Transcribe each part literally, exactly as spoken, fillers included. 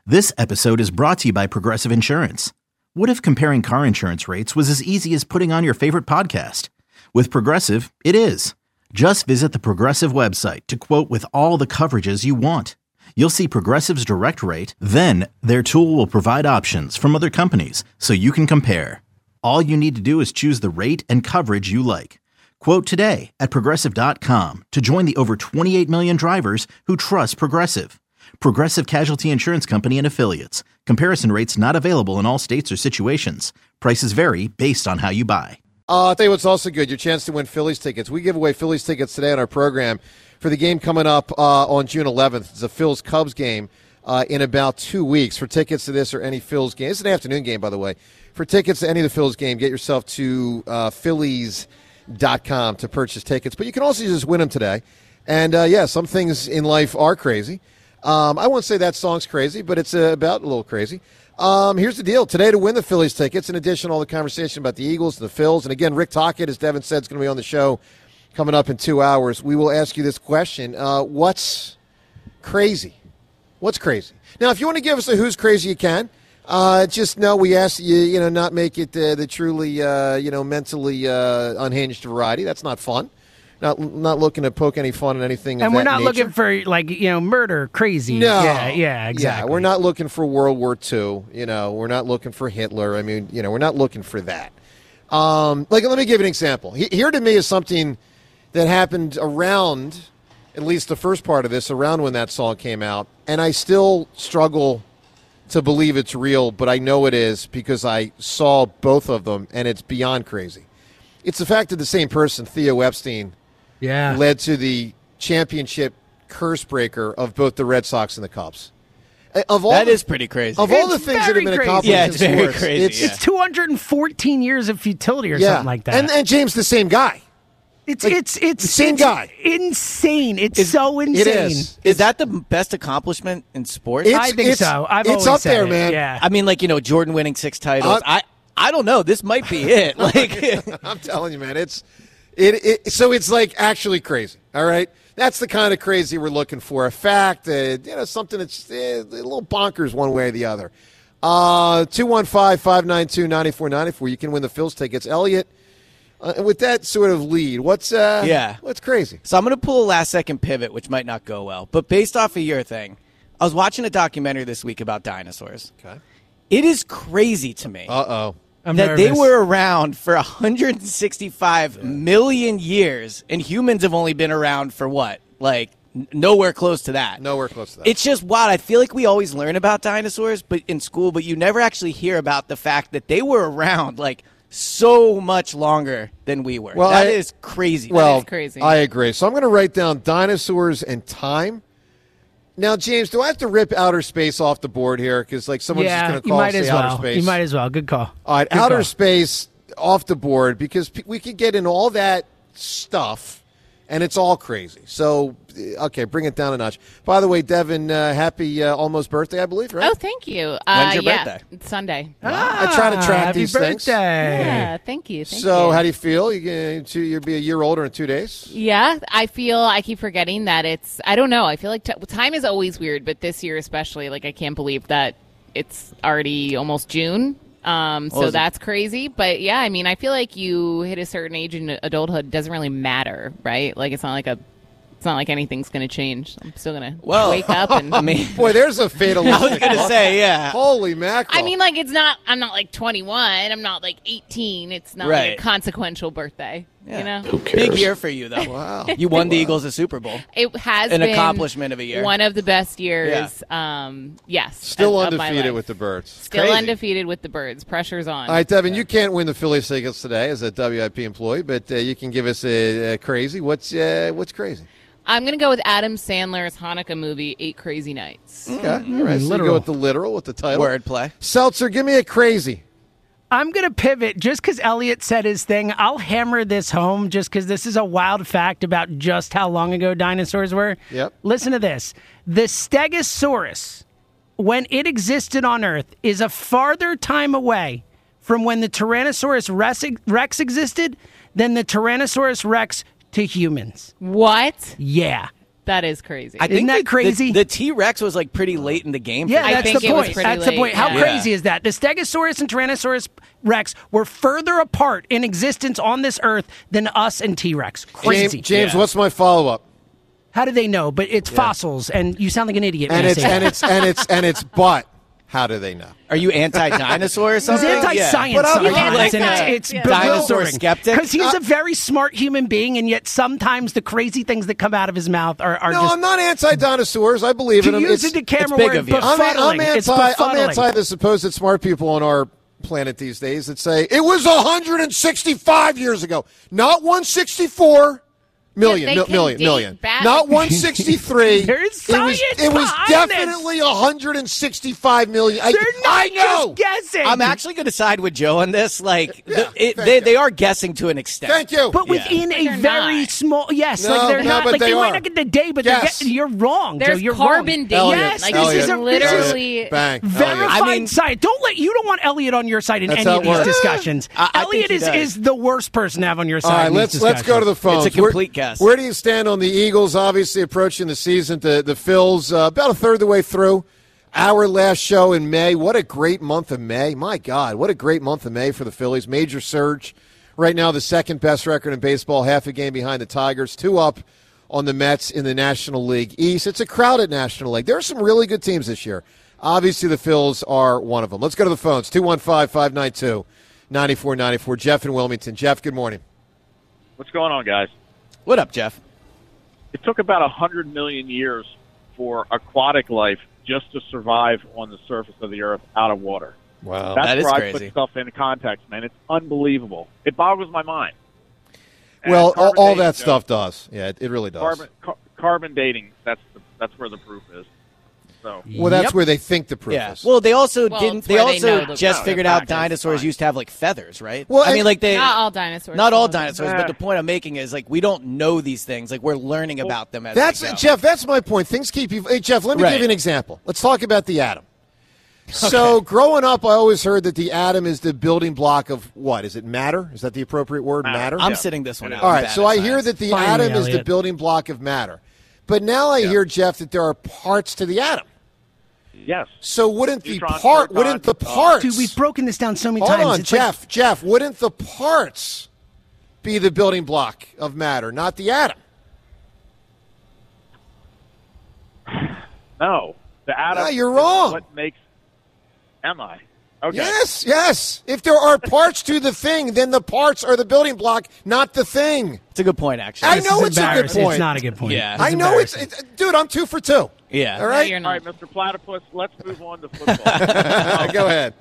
This episode is brought to you by Progressive Insurance. What if comparing car insurance rates was as easy as putting on your favorite podcast? With Progressive, it is. Just visit the Progressive website to quote with all the coverages you want. You'll see Progressive's direct rate, then their tool will provide options from other companies so you can compare. All you need to do is choose the rate and coverage you like. Quote today at progressive dot com to join the over twenty-eight million drivers who trust Progressive. Progressive Casualty Insurance Company and Affiliates. Comparison rates not available in all states or situations. Prices vary based on how you buy. Uh, I'll tell you what's also good, your chance to win Phillies tickets. We give away Phillies tickets today on our program for the game coming up uh, on June eleventh. It's a Phils-Cubs game uh, in about two weeks. For tickets to this or any Phils game, it's an afternoon game, by the way. For tickets to any of the Phils game, get yourself to uh, Phillies dot com to purchase tickets. But you can also just win them today. And, uh, yeah, some things in life are crazy. Um, I won't say that song's crazy, but it's uh, about a little crazy. Um, here's the deal. Today to win the Phillies tickets, in addition to all the conversation about the Eagles and the Phils, and again, Rick Tocchet, as Devin said, is going to be on the show coming up in two hours. We will ask you this question. Uh, what's crazy? What's crazy? Now, if you want to give us a who's crazy, you can. Uh, just know we ask you, you know, not make it uh, the truly, uh, you know, mentally uh, unhinged variety. That's not fun. Not not looking to poke any fun in anything of And we're that not nature. looking for, like, you know, murder, crazy. No. Yeah, yeah, exactly. Yeah, we're not looking for World War Two. You know, we're not looking for Hitler. I mean, you know, we're not looking for that. Um, like, let me give you an example. Here to me is something that happened around, at least the first part of this, around when that song came out. And I still struggle to believe it's real, but I know it is because I saw both of them, and it's beyond crazy. It's the fact that the same person, Theo Epstein, yeah. led to the championship curse breaker of both the Red Sox and the Cubs. Of all that the, is pretty crazy. Of all It's the things that have very been crazy. accomplished Yeah, in it's very sports, crazy, it's, yeah. It's two hundred fourteen years of futility or yeah. something like that. And, and James, the same guy. it's, like, it's, it's, the same it's guy. insane. It's Is- so insane. It is. Is that the best accomplishment in sports? It's- I think it's- so. I've it's always up said there, it. man. Yeah. I mean, like, you know, Jordan winning six titles. Uh, I I don't know. This might be it. Like, I'm telling you, man. It's it, it. So it's like actually crazy. All right, that's the kind of crazy we're looking for. A fact, uh, you know, something that's uh, a little bonkers one way or the other. Uh, two one five, five nine two, nine four nine four. You can win the Phils tickets. Elliot, uh, with that sort of lead, what's uh, Yeah. what's crazy? so I'm going to pull a last second pivot, which might not go well. But based off of your thing, I was watching a documentary this week about dinosaurs. Okay. It is crazy to me Uh oh. I'm that they nervous. were around for one hundred sixty-five million years, and humans have only been around for what? Like, n- nowhere close to that. Nowhere close to that. It's just wild. I feel like we always learn about dinosaurs but in school, but you never actually hear about the fact that they were around, like, so much longer than we were. Well, That I- is crazy. Well, is crazy. I agree. So I'm going to write down dinosaurs and time. Now, James, do I have to rip outer space off the board here? Because like someone's yeah, just going to you call might and as say well. outer space. You might as well. Good call. All right, Good outer call. space off the board because p- we could get into all that stuff, and it's all crazy. So, uh, okay, bring it down a notch. By the way, Devin, uh, happy uh, almost birthday, I believe, right? Oh, thank you. Uh, When's your yeah, birthday? It's Sunday. I try to track Ah, happy these birthday. things. Yeah, thank you. Thank so, you. how do you feel? You going to you'll be a year older in two days? Yeah, I feel I keep forgetting that it's. I don't know. I feel like t- time is always weird, but this year especially, like I can't believe that it's already almost June. Um, What so was it? that's crazy. But yeah, I mean, I feel like you hit a certain age in adulthood, it doesn't really matter, right? Like it's not like a. It's not like anything's going to change. I'm still going to Well, wake up and. I mean, Boy, there's a fatalistic. I was going to say, yeah. Holy mackerel! I mean, like it's not. I'm not like twenty-one. I'm not like eighteen. It's not like Right. a consequential birthday. Yeah. You know, Big year for you, though. Wow. You won the Eagles a Super Bowl. it has An been accomplishment of a year. One of the best years. Um, yes, Still of- of my undefeated life. with the Birds. Still crazy. undefeated with the Birds. Pressure's on. All right, Devin, you can't win the Phillies tickets today as a W I P employee, but uh, you can give us a, a crazy. What's uh, what's crazy? I'm going to go with Adam Sandler's Hanukkah movie, Eight Crazy Nights. Okay, all right. So you literal. go with the literal with the title. Wordplay. Seltzer, give me a crazy. I'm going to pivot just because Elliot said his thing. I'll hammer this home just because this is a wild fact about just how long ago dinosaurs were. Yep. Listen to this. The Stegosaurus, when it existed on Earth, is a farther time away from when the Tyrannosaurus Rex, Rex existed than the Tyrannosaurus Rex to humans. What? Yeah. That is crazy. I Isn't think that the, crazy? The, the T-Rex was like pretty late in the game. Yeah, for that's I think the it was point. pretty That's the late, point. How yeah. crazy is that? The Stegosaurus and Tyrannosaurus Rex were further apart in existence on this earth than us and T-Rex. Crazy. James, James Yeah. what's my follow-up? How do they know? But it's fossils, and you sound like an idiot. And when you it's say and that. it's and it's and it's but how do they know? Are you anti-dinosaur or He's something? anti-science But I'm sometimes, not. and Like, it's, it's yeah. Dinosaur bewildering. skeptic? Because he's Uh, a very smart human being, and yet sometimes the crazy things that come out of his mouth are, are No, just... I'm not anti-dinosaurs. I believe in To them. use It's- it to camera big word of you. I'm, befuddling. I'm It's anti. I'm befuddling. anti the supposed smart people on our planet these days that say it was one hundred sixty-five years ago, not one hundred sixty-four million, Yeah, they mil- can million, date million, back- not one hundred sixty-three. There is it was, science it was behind this. definitely one hundred sixty-five million. I, They're not I know. just guessing. I'm actually going to side with Joe on this. Like, Yeah, the, it, thank they, you. they are guessing to an extent. Thank you. But Yeah. within But a they're very not. small, yes, No, like they're no, not, but like they they, might are. not get the day, but Yes. they're get, you're wrong. Joe, There's you're carbon wrong. dating. Elliot, Yes, Like, this Elliot, is a literally- bang. verified Elliot. I mean- science. Don't let you don't want Elliot on your side in That's any how of it these works. discussions. I- I think Elliot he is, does. is the worst person to have on your side. All right, in let's these let's go to the discussions. phones. It's a complete where, guess. Where do you stand on the Eagles? Obviously approaching the season. The the Phils uh, about a third of the way through. Our last show in May. What a great month of May. My God, what a great month of May for the Phillies. Major surge. Right now, the second best record in baseball, half a game behind the Tigers, two up on the Mets in the National League East. It's a crowded National League. There are some really good teams this year. Obviously, the Phils are one of them. Let's go to the phones. two one five, five nine two, nine four nine four. Jeff in Wilmington. Jeff, good morning. What's going on, guys? What up, Jeff? It took about one hundred million years for aquatic life just to survive on the surface of the earth out of water. Wow. That's That is where I crazy. put stuff into context, man. It's unbelievable. It boggles my mind. And Well, all, carbon all dating, that Joe, stuff does. Yeah, it, it really does. Carbon, car, carbon dating, that's the, that's where the proof is. So Well, that's Yep. where they think the proof Yeah. is. Well, they also Well, didn't. it's They where they also know the- just no, figured the out fact is dinosaurs fine. used to have like feathers, right? Well, I mean, and- like they Not all dinosaurs. not all Some of them. dinosaurs, Eh. but the point I'm making is like we don't know these things. Like we're learning about them as That's we go. Jeff. That's my point. Things keep you. Hey, Jeff, let me Right. give you an example. Let's talk about the atom. So, growing up, I always heard that the atom is the building block of what? Is it matter? Is that the appropriate word? Matter. Matter. I'm Yeah. sitting this one out. All I'm right. bad So at I hear science. that the Finally, atom is the Elliot. building block of matter, but now I hear, Jeff, that there are parts to the atom. yes, So wouldn't the Neutrons, part? protons, Wouldn't the uh, parts? Dude, we've broken this down so many Hold times. on, It's like- Jeff. Jeff, wouldn't the parts be the building block of matter, not the atom? no. The atom. No, you're is wrong. What makes? Am I? Okay. Yes, yes. If there are parts to the thing, then the parts are the building block, not the thing. It's a good point, actually. I This know is it's a good embarrassing. point. It's not a good point. Yeah. It's I know it's, embarrassing. it's, dude. I'm two for two. Yeah. All No, right. you're All not. right, Mister Platypus. Let's move on to football. Go ahead.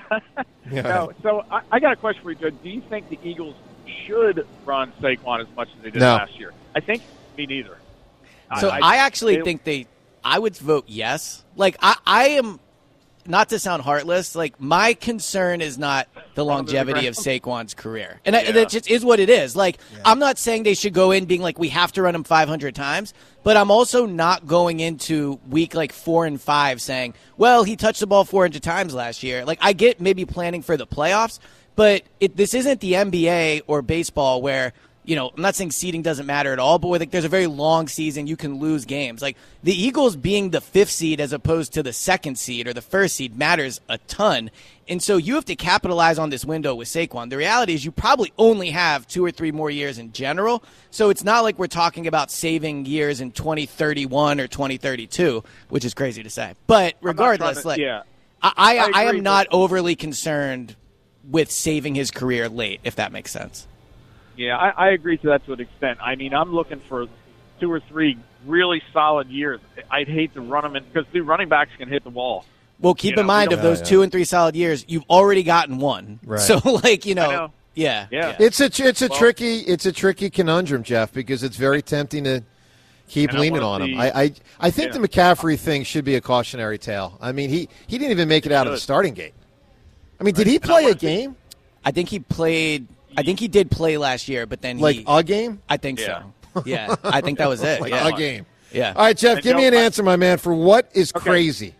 No, so I, I got a question for you, Joe. Do you think the Eagles should run Saquon as much as they did No. last year? I think me neither. So I, I, actually they- think they. I would vote yes. Like I, I am. Not to sound heartless, like my concern is not the longevity of Saquon's career, and I, Yeah. that just is what it is. Like I'm not saying they should go in being like we have to run him five hundred times, but I'm also not going into week like four and five saying, well, he touched the ball four hundred times last year. Like I get maybe planning for the playoffs, but it, this isn't the N B A or baseball where. You know, I'm not saying seeding doesn't matter at all, but where like, there's a very long season, you can lose games. Like the Eagles being the fifth seed as opposed to the second seed or the first seed matters a ton. And so you have to capitalize on this window with Saquon. The reality is you probably only have two or three more years in general. So it's not like we're talking about saving years in twenty thirty-one or twenty thirty-two, which is crazy to say. But I'm not regardless, trying to- like yeah. I, I, I I agree, am not but- overly concerned with saving his career late, if that makes sense. Yeah, I, I agree to that to an extent. I mean, I'm looking for two or three really solid years. I'd hate to run them in because the running backs can hit the wall. Well, keep You know, in mind we of don't- those Yeah, yeah. two and three solid years, you've already gotten one. Right. So, like you know, I know. yeah, Yeah. It's a it's a Well- tricky it's a tricky conundrum, Jeff, because it's very tempting to keep And I leaning wanna on him. see- I, I I think Yeah. the McCaffrey thing should be a cautionary tale. I mean, he he didn't even make it out of the should. starting gate. I mean, did he And I play a wanna see- game I think he played. I think he did play last year, but then like he, a game? I think Yeah. so. Yeah, I think that was it. Like yeah. a game. Yeah. All right, Jeff, And give me Joe, an I- answer, my man, for what is Okay. crazy.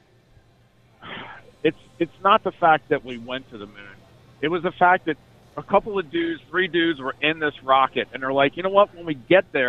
It's it's not the fact that we went to the moon. It was the fact that a couple of dudes, three dudes, were in this rocket, and they're like, you know what? When we get there, we're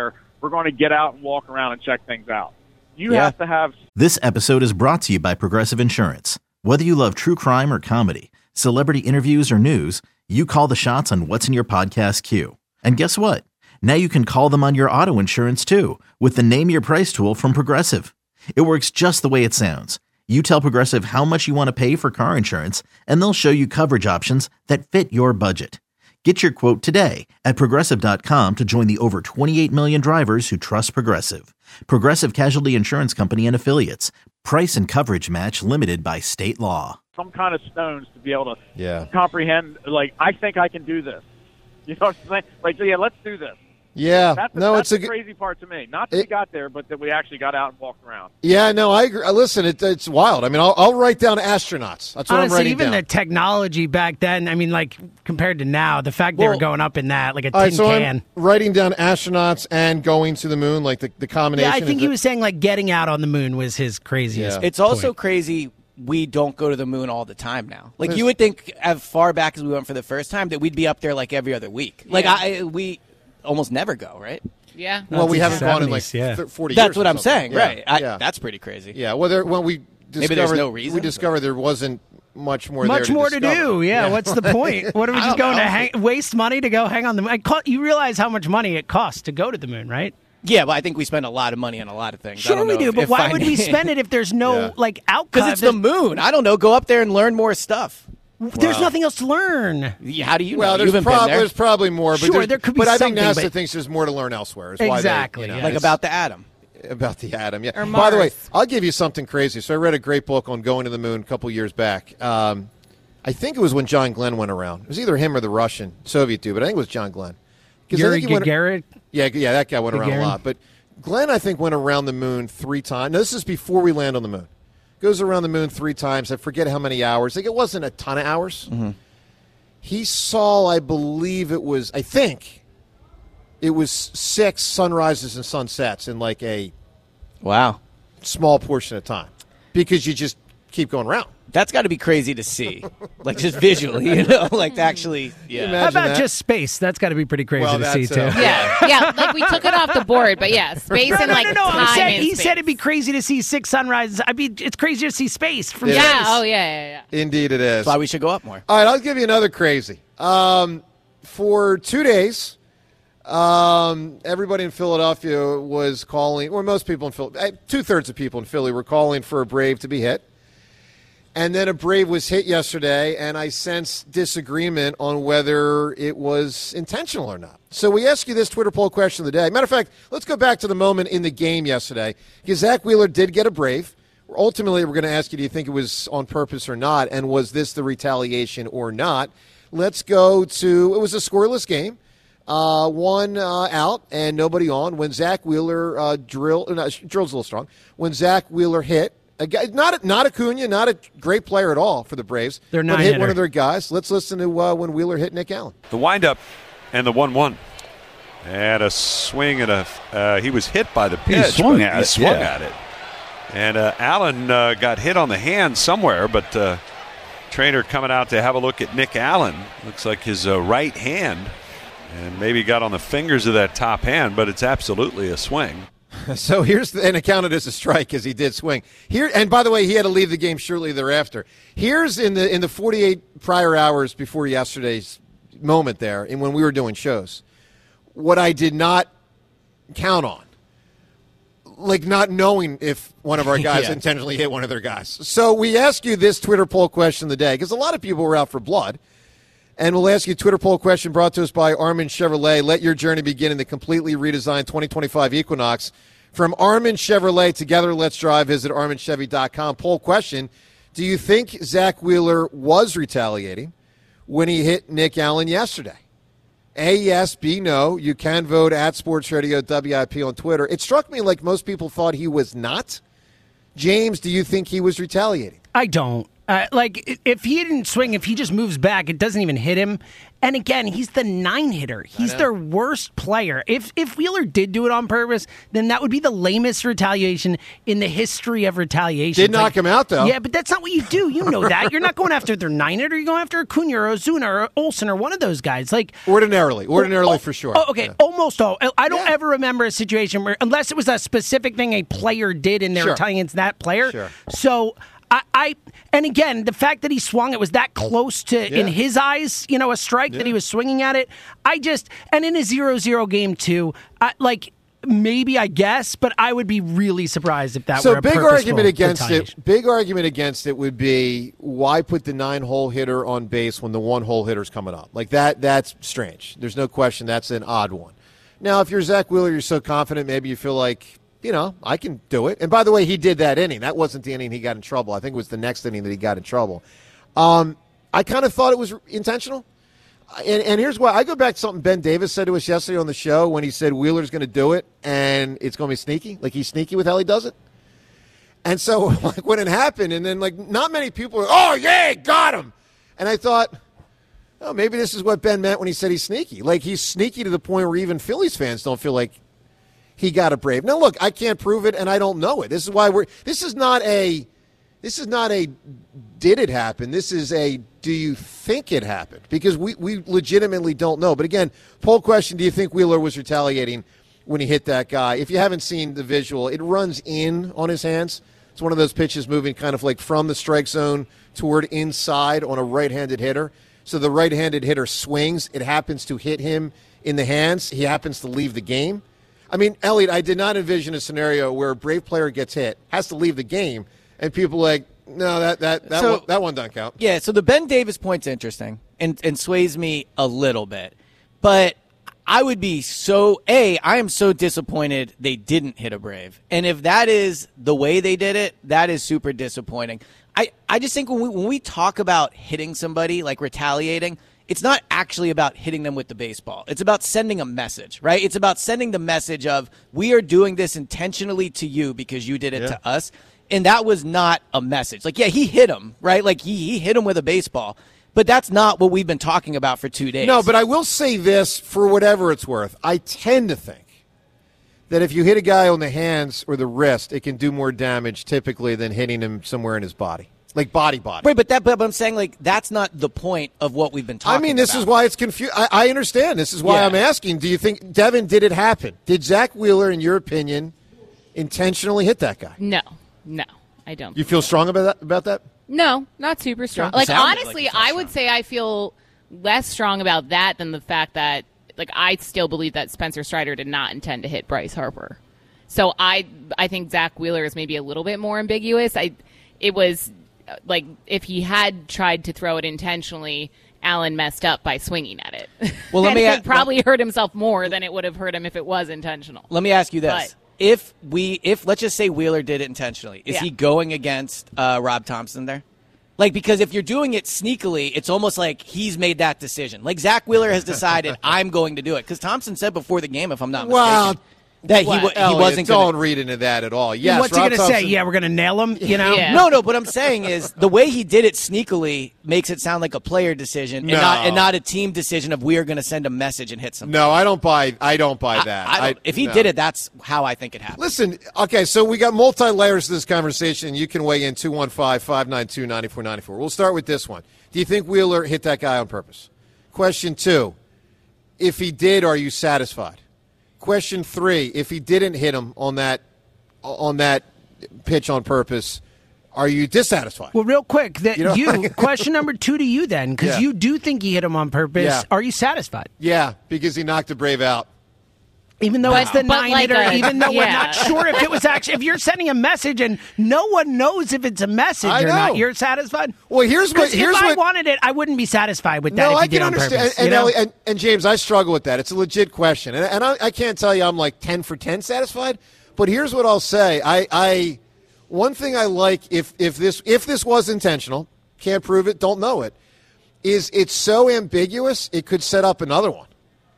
we're going to get out and walk around and check things out. You Yeah. have to have This episode is brought to you by Progressive Insurance. Whether you love true crime or comedy, celebrity interviews or news, you call the shots on what's in your podcast queue. And guess what? Now you can call them on your auto insurance too with the Name Your Price tool from Progressive. It works just the way it sounds. You tell Progressive how much you want to pay for car insurance, and they'll show you coverage options that fit your budget. Get your quote today at Progressive dot com to join the over twenty-eight million drivers who trust Progressive. Progressive Casualty Insurance Company and Affiliates. Price and coverage match limited by state law. some kind of stones to be able to Yeah. comprehend, like, I think I can do this. You know what I'm saying? Like, yeah, let's do this. Yeah. That's, the, no, that's it's the a crazy part to me. Not that it, we got there, but that we actually got out and walked around. Yeah, no, I agree. Listen, it, it's wild. I mean, I'll, I'll write down astronauts. That's what I'm Honestly, writing even down. the technology back then, I mean, like, compared to now, the fact they Well, were going up in that, like a tin All right, so can. I'm writing down astronauts and going to the moon, like the, the combination. Yeah, I think Is he it- was saying, like, getting out on the moon was his craziest. Yeah. It's also point. crazy we don't go to the moon all the time now. Like, There's- you would think as far back as we went for the first time that we'd be up there like every other week. Like, Yeah. I we almost never go, right? Yeah. Well, we haven't That's gone in like seventies, yeah. th- forty years. That's what or I'm something. saying, Yeah, right? I, yeah. That's pretty crazy. Yeah, well, there, when we discovered, Maybe there's no reason, we but- discovered there wasn't much more Much there more to to discover. do. Yeah, what's the point? What are we I just don't going to know. hang, waste money to go hang on the moon? I call, you realize how much money it costs to go to the moon, right? Yeah, but I think we spend a lot of money on a lot of things. I Sure don't we know do, if- but if why would we finding- spend it if there's no Yeah. like outcome? Because it's the moon. I don't know. Go up there and learn more stuff. There's nothing else to learn. Yeah, How do you Well, know? there's, You haven't prob- been there. there's probably more, but Sure, there's- there could be But I think something, NASA but- thinks there's more to learn elsewhere. Is why they, Exactly, you know, yeah. like it's- about the atom. about the atom. Yeah. Or By the way, Mars. I'll give you something crazy. So I read a great book on going to the moon a couple years back. Um, I think it was when John Glenn went around. It was either him or the Russian Soviet dude, but I think it was John Glenn. 'Cause I Yuri think he went- Gagarin. Yeah, yeah, that guy went around Gagarin. a lot. But Glenn, I think, went around the moon three times. No, this is before we land on the moon. Goes around the moon three times. I forget how many hours. Like, it wasn't a ton of hours. Mm-hmm. He saw, I believe it was, I think, it was six sunrises and sunsets in like a Wow. small portion of time because you just keep going around. That's got to be crazy to see. Like, just visually, you know? Like, to actually, yeah. Imagine How about that. just space? That's got to be pretty crazy Well, to see that's, too. uh, Yeah, yeah. Like we took it off the board, but yeah, space No, and no, like no, no. time He said, and he space. said it'd be crazy to see six sunrises. I mean, it's crazier to see space from Yeah. space. Yeah. Oh yeah, yeah, yeah. Indeed, it is. That's why we should go up more. All right, I'll give you another crazy. Um, for two days, um, everybody in Philadelphia was calling, or most people in Philly, two thirds of people in Philly were calling for a Brave to be hit. And then a Brave was hit yesterday, and I sense disagreement on whether it was intentional or not. So we ask you this Twitter poll question of the day. Matter of fact, let's go back to the moment in the game yesterday, because Zach Wheeler did get a Brave. Ultimately, we're going to ask you, do you think it was on purpose or not, and was this the retaliation or not? Let's go to, it was a scoreless game. Uh, one uh, out and nobody on when Zach Wheeler uh, drill, no, drill's a little strong. When Zach Wheeler hit, a guy, not not Acuna, not a great player at all for the Braves. They're but nine hit hitter. one of their guys. Let's listen to uh, when Wheeler hit Nick Allen. The windup and the one one. And a swing and a uh, he was hit by the pitch. swung but at he it, swung yeah. at it. And uh, Allen uh, got hit on the hand somewhere, but uh, trainer coming out to have a look at Nick Allen. Looks like his uh, right hand, and maybe got on the fingers of that top hand, but it's absolutely a swing. So here's the, and it counted as a strike because he did swing here. And by the way, he had to leave the game shortly thereafter. Here's in the in the forty-eight prior hours before yesterday's moment there, and when we were doing shows, what I did not count on, like not knowing if one of our guys Yeah. intentionally hit one of their guys. So we ask you this Twitter poll question of the day because a lot of people were out for blood. And we'll ask you a Twitter poll question brought to us by Armin Chevrolet. Let your journey begin in the completely redesigned twenty twenty-five Equinox. From Armin Chevrolet, together let's drive. Visit armin chevy dot com. Poll question, do you think Zach Wheeler was retaliating when he hit Nick Allen yesterday? A, yes, B, no. You can vote at Sports Radio W I P on Twitter. It struck me like most people thought he was not. James, do you think he was retaliating? I don't. Uh, like, if he didn't swing, if he just moves back, it doesn't even hit him. And again, he's the nine hitter. He's their worst player. If if Wheeler did do it on purpose, then that would be the lamest retaliation in the history of retaliation. Did knock like, him out, though. Yeah, but that's not what you do. You know that. You're not going after their nine hitter. You're going after Acuna or Ozuna or Olsen or one of those guys. Like Ordinarily. Ordinarily, oh, for sure. Oh, okay. Yeah. Almost all. I don't Yeah. ever remember a situation where, unless it was a specific thing a player did and they were Sure. retaliating against that player. Sure. So... I, I and again, the fact that he swung it was that close to, Yeah. in his eyes, you know, a strike Yeah. that he was swinging at it. I just, and in a zero zero game too, I, like maybe I guess, but I would be really surprised if that So were a big purposeful argument against retaliation. it. Big argument against it would be why put the nine-hole hitter on base when the one-hole hitter's coming up? Like that. That's strange. There's no question. That's an odd one. Now, if you're Zach Wheeler, you're so confident, maybe you feel like, you know, I can do it. And by the way, he did that inning. That wasn't the inning he got in trouble. I think it was the next inning that he got in trouble. Um, I kind of thought it was intentional. And, and here's why. I go back to something Ben Davis said to us yesterday on the show when he said Wheeler's going to do it and it's going to be sneaky. Like he's sneaky with how he does it. And so like when it happened, and then like not many people were, oh, yeah, got him. And I thought, oh, maybe this is what Ben meant when he said he's sneaky. Like he's sneaky to the point where even Phillies fans don't feel like he got a Brave. Now, look, I can't prove it, and I don't know it. This is why we're. This is not a. This is not a. Did it happen? This is a. Do you think it happened? Because we we legitimately don't know. But again, poll question: do you think Wheeler was retaliating when he hit that guy? If you haven't seen the visual, it runs in on his hands. It's one of those pitches moving kind of like from the strike zone toward inside on a right-handed hitter. So the right-handed hitter swings. It happens to hit him in the hands. He happens to leave the game. I mean, Elliot, I did not envision a scenario where a Brave player gets hit, has to leave the game, and people are like, no, that that that, So- one, that one doesn't count. Yeah, so the Ben Davis point's interesting and, and sways me a little bit. But I would be so, A, I am so disappointed they didn't hit a Brave. And if that is the way they did it, that is super disappointing. I, I just think when we, when we talk about hitting somebody, like retaliating, it's not actually about hitting them with the baseball. It's about sending a message, right? It's about sending the message of, we are doing this intentionally to you because you did it Yeah. to us. And that was not a message. Like, yeah, he hit him, right? Like, he, he hit him with a baseball. But that's not what we've been talking about for two days. No, but I will say this for whatever it's worth. I tend to think that if you hit a guy on the hands or the wrist, it can do more damage typically than hitting him somewhere in his body. Like body, body. Right, but that, but I'm saying, like, that's not the point of what we've been talking I mean, this about. is why it's confused. I, I understand. This is why Yeah. I'm asking. Do you think, Devin, did it happen? Did Zach Wheeler, in your opinion, intentionally hit that guy? No, no, I don't. You think feel so. strong about that? About that? No, not super strong. Sounded Like like honestly, you felt I would say I feel less strong about that than the fact that like I still believe that Spencer Strider did not intend to hit Bryce Harper. So I I think Zach Wheeler is maybe a little bit more ambiguous. I it was uh, like if he had tried to throw it intentionally, Allen messed up by swinging at it. Well, let And me it a- probably hurt himself more than it would have hurt him if it was intentional. Let me ask you this. But- if we, if let's just say Wheeler did it intentionally, is Yeah. he going against uh, Rob Thompson there? Like, because if you're doing it sneakily, it's almost like he's made that decision. Like, Zach Wheeler has decided, I'm going to do it. Because Thompson said before the game, if I'm not Well, mistaken, that he, what? wa- he Elliot, wasn't don't going to. read into that at all. Yes, What's he Rob going to say? Thompson- Yeah, we're going to nail him, you know? Yeah. No, no, what I'm saying is the way he did it sneakily makes it sound like a player decision No. and, not, and not a team decision of we are going to send a message and hit something. No, I don't buy. I don't buy that. I, I don't, if he no. did it, that's how I think it happened. Listen, okay, so we got multi layers to this conversation. You can weigh in two one five, five nine two, nine four nine four. We'll start with this one. Do you think Wheeler hit that guy on purpose? Question two, if he did, are you satisfied? Question three, if he didn't hit him on that on that pitch on purpose, are you dissatisfied? Well, real quick, that You know- you question number two to you then, because Yeah. you do think he hit him on purpose. Yeah. Are you satisfied? Yeah, because he knocked a Brave out. Even though it's the But nine like hitter, a- even though we're yeah. not sure if it was actually, if you're sending a message and no one knows if it's a message I or know. not, you're satisfied? Well, here's what 'Cause here's if I what wanted it, I wouldn't be satisfied with that No, if I he did can it on understand. purpose. and, you know? Ellie- and, and James, I struggle with that. It's a legit question, and, and I, I can't tell you I'm like ten for ten satisfied. But here's what I'll say: I, I one thing I like if if this if this was intentional, can't prove it, don't know it, is it's so ambiguous it could set up another one.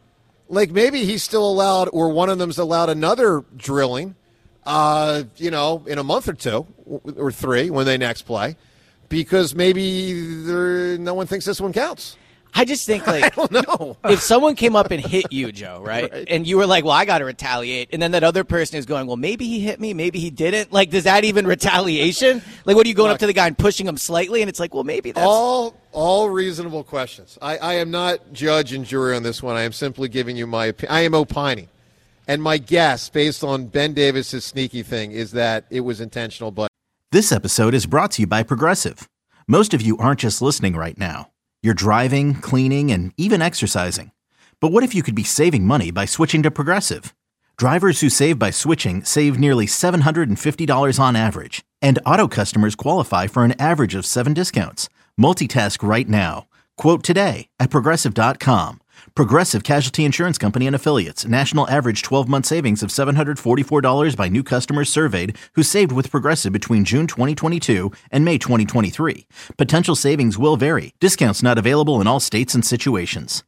Like maybe he's still allowed, or one of them's allowed another drilling, uh, you know, in a month or two or three when they next play. because maybe there, no one thinks this one counts. I just think, like, I don't know. If someone came up and hit you, Joe, right? Right. And you were like, well, I got to retaliate. And then that other person is going, well, maybe he hit me, maybe he didn't. Like, does that even retaliation? Like, what are you going Look, up to the guy and pushing him slightly? And it's like, well, maybe that's. All all reasonable questions. I, I am not judge and jury on this one. I am simply giving you my opinion. I am opining. And my guess, based on Ben Davis's sneaky thing, is that it was intentional. But This episode is brought to you by Progressive. Most of you aren't just listening right now. You're driving, cleaning, and even exercising. But what if you could be saving money by switching to Progressive? Drivers who save by switching save nearly seven hundred fifty dollars on average. And auto customers qualify for an average of seven discounts. Multitask right now. Quote today at Progressive dot com. Progressive Casualty Insurance Company and Affiliates. National average twelve-month savings of seven hundred forty-four dollars by new customers surveyed who saved with Progressive between June twenty twenty-two and May twenty twenty-three. Potential savings will vary. Discounts not available in all states and situations.